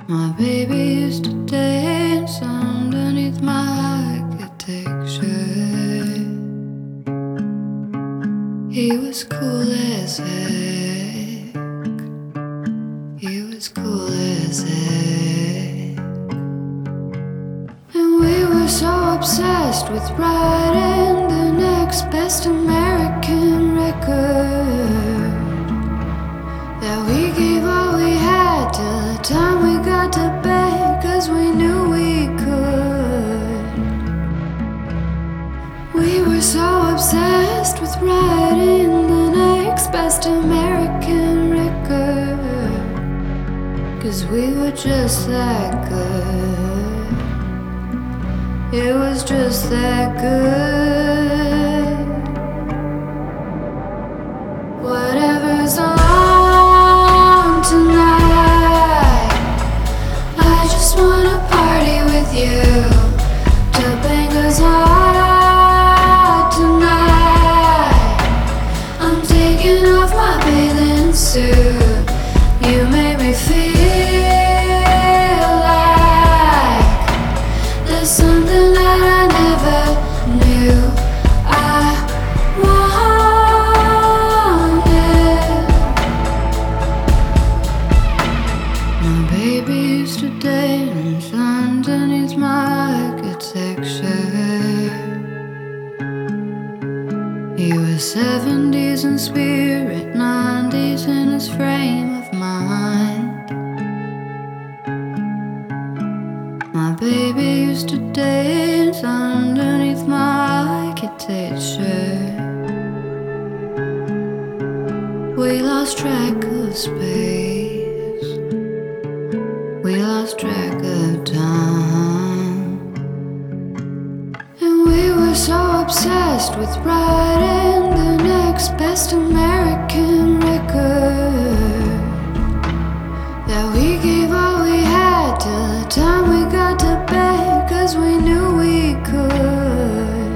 My baby used to dance underneath my architecture. He was cool as heck. He was cool as heck. And we were so obsessed with writing the next best American record that we gave all we had till the time we got to bed, 'cause we knew we could. We were so obsessed with writing the next best American record, 'cause we were just that good. It was just that good. Whatever's on tonight, I just wanna party with you till bang goes hard tonight. I'm taking off my bathing suit. You make me feel like there's something that I never knew I wanted. My baby used to dance underneath my architecture. He was 70s in spirit, 90s in his frame of mind. My baby used to dance underneath my architecture. We lost track of space. We lost track of time. And we were so obsessed with writing the next best American record that we gave all we had till the time we got to bed, 'cause we knew we could.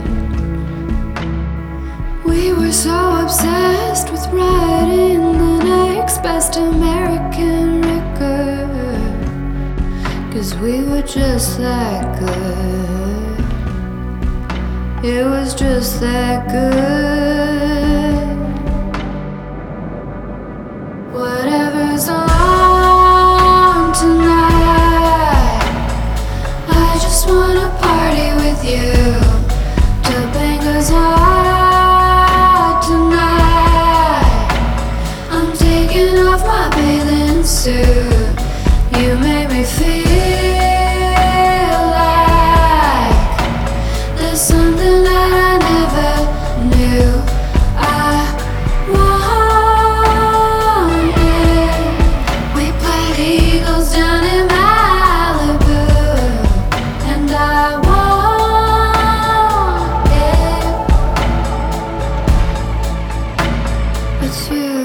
We were so obsessed with writing the next best American record, 'cause we were just that good. It was just that good. Whatever's on tonight, I just wanna party with you till bang goes hard tonight. I'm taking off my bathing suit. You make me feel like there's something that I never knew I wanted. We played Eagles down in Malibu, and I wanted. It's you.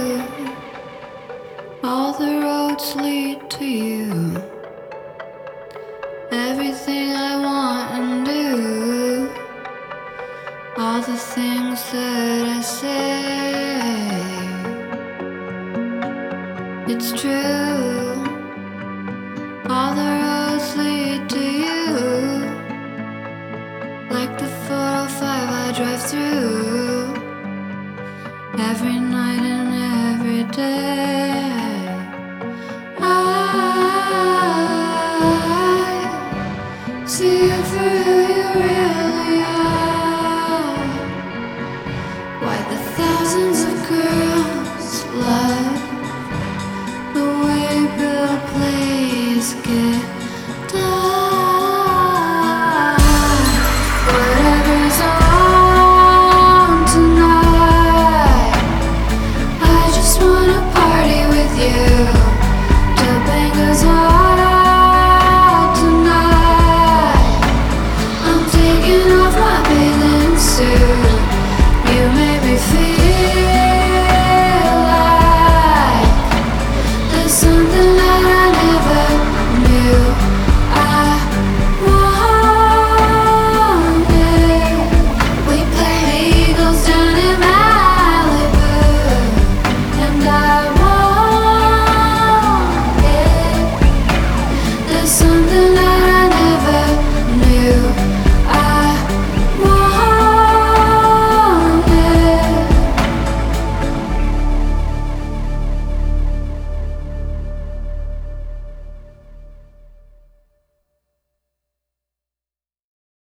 All the roads lead to you. Everything I want and do, all the things that I say, it's true. All the roads lead to you, like the 405 I drive through every night and every day.